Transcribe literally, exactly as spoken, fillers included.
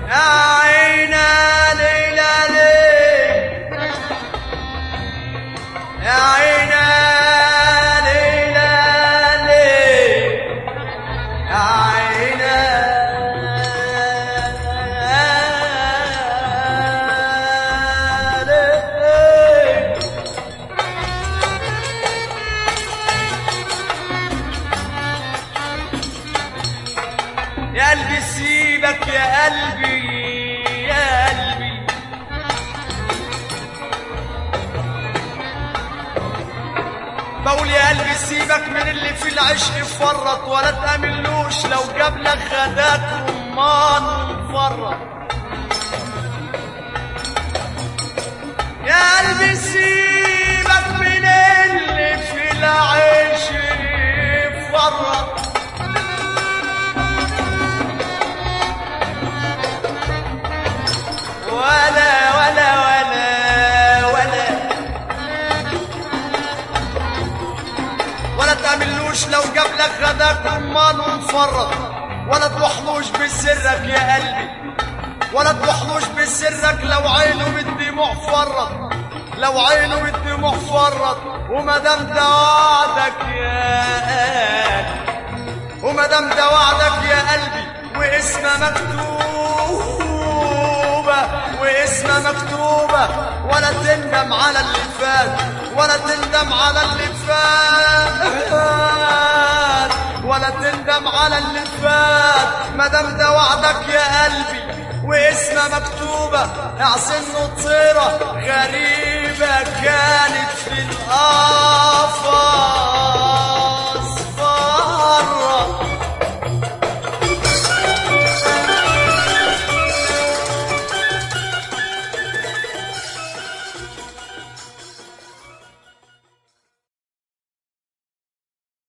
يا عينا ليلى ليه يا عينا ليلى ليه يا عينا ليه يا قلبي سيبك يا قلبي يا قلبي بقول يا قلبي سيبك من اللي في العشق فرط ولا تأملوش لو جاب لك غداك رمان ومفرط يا قلبي سيبك من اللي في العشق فرط ولا ولا ولا ولا ولا تعملوش لو جاب لك غداك رمان ومفرط ولا تروحلوش بسرك يا قلبي ولا تروحلوش بسرك لو عينه بالدموع فرط لو عينه بالدموع فرط وما دام ده وعدك يا قلبي وما دام ده وعدك يا قلبي واسمه مكتوب واسمه مكتوبة ولا تندم على اللي فات ولا تندم على اللي فات ولا تندم على اللي فات ما دام ده وعدك يا قلبي واسمه مكتوبة اعزن طيرة غريب